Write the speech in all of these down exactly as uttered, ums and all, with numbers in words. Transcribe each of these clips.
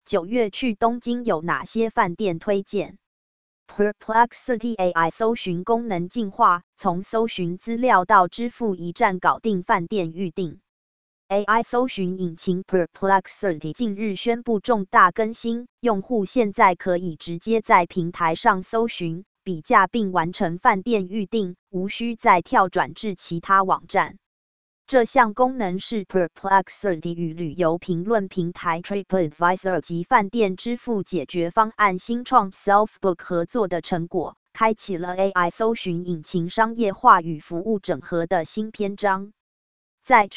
九月去东京有哪些饭店推荐？ Perplexity A I 搜寻功能进化，从搜寻资料到支付一站搞定饭店预订。A I 搜寻引擎 Perplexity 近日宣布重大更新，用户现在可以直接在平台上搜寻、比价并完成饭店预订，无需再跳转至其他网站。这项功能是 Perplexity 与旅游评论平台 TripAdvisor 及饭店支付解决方案新创 Selfbook 合作的成果，开启了 A I 搜寻引擎商业化与服务整合的新篇章。在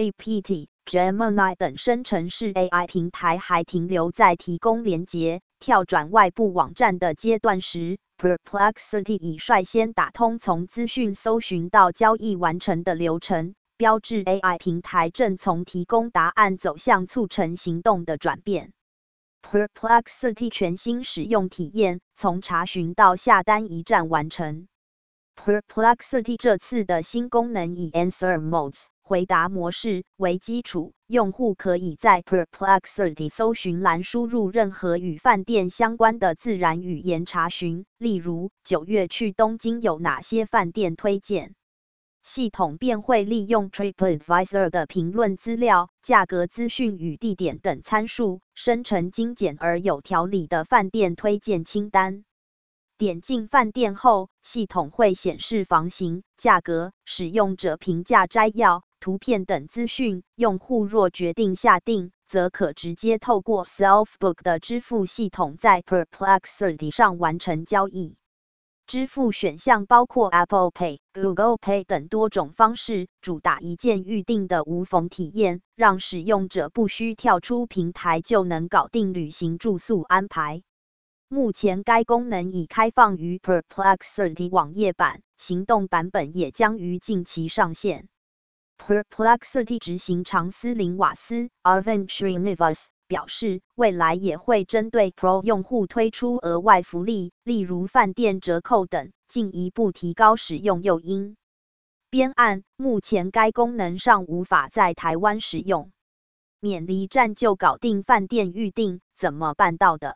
ChatGPT、Gemini 等生成式 A I 平台还停留在提供连结、跳转外部网站的阶段时， Perplexity 已率先打通从资讯搜寻到交易完成的流程，标志 A I 平台正从提供答案走向促成行动的转变。Perplexity 全新使用体验，从查询到下单一站完成。Perplexity 这次的新功能以 Answer Modes 回答模式为基础，用户可以在 Perplexity 搜寻栏输入任何与饭店相关的自然语言查询，例如九月去东京有哪些饭店推荐。系统便会利用 TripAdvisor 的评论资料、价格资讯与地点等参数，生成精简而有条理的饭店推荐清单。点进饭店后，系统会显示房型、价格、使用者评价摘要、图片等资讯。用户若决定下订，则可直接透过 Selfbook 的支付系统在 Perplexity 上完成交易。支付选项包括 Apple Pay、Google Pay 等多种方式，主打一键预订的无缝体验，让使用者不需跳出平台就能搞定旅行住宿安排。目前该功能已开放于 Perplexity 网页版，行动版本也将于近期上线。Perplexity 执行长斯林瓦斯 Arvind Srinivas 表示，未来也会针对 Pro 用户推出额外福利，例如饭店折扣等，进一步提高使用诱因。编案：目前该功能尚无法在台湾使用。免离站就搞定饭店预订，怎么办到的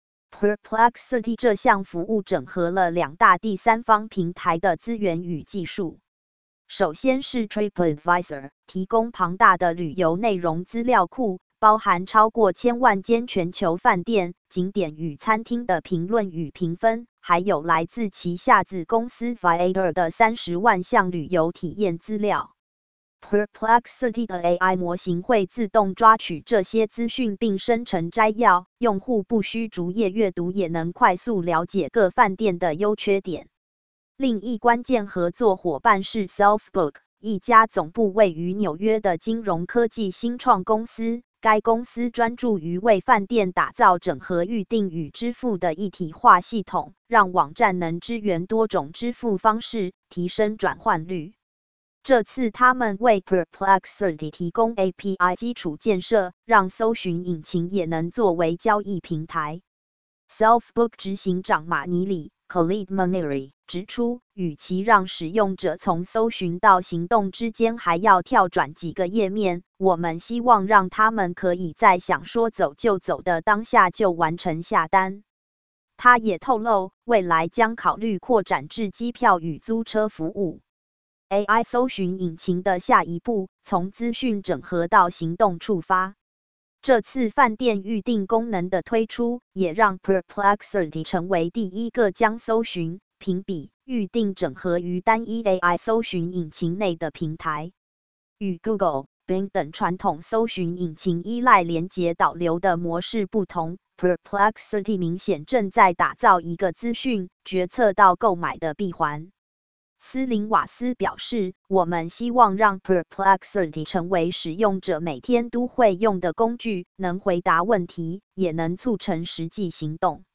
？Perplexity 这项服务整合了两大第三方平台的资源与技术。首先是 TripAdvisor 提供庞大的旅游内容资料库，包含超过千万间全球饭店、景点与餐厅的评论与评分，还有来自旗下子公司 Viator 的三十万项旅游体验资料。Perplexity 的 A I 模型会自动抓取这些资讯并生成摘要，用户不需逐页阅读也能快速了解各饭店的优缺点。另一关键合作伙伴是 Selfbook， 一家总部位于纽约的金融科技新创公司。该公司专注于为饭店打造整合预订与支付的一体化系统，让网站能支援多种支付方式，提升转换率。这次他们为 Perplexity 提供 A P I 基础建设，让搜寻引擎也能作为交易平台。Selfbook 执行长马尼里 Khalid Maniri 指出，与其让使用者从搜寻到行动之间还要跳转几个页面，我们希望让他们可以在想说走就走的当下就完成下单。他也透露，未来将考虑扩展至机票与租车服务。A I 搜寻引擎的下一步，从资讯整合到行动触发。这次饭店预订功能的推出，也让 Perplexity 成为第一个将搜寻、评比、预订整合于单一 A I 搜寻引擎内的平台。与 Google、Bing 等传统搜寻引擎依赖连结导流的模式不同， Perplexity 明显正在打造一个资讯、决策到购买的闭环。斯林瓦斯表示，我们希望让 Perplexity 成为使用者每天都会用的工具，能回答问题，也能促成实际行动。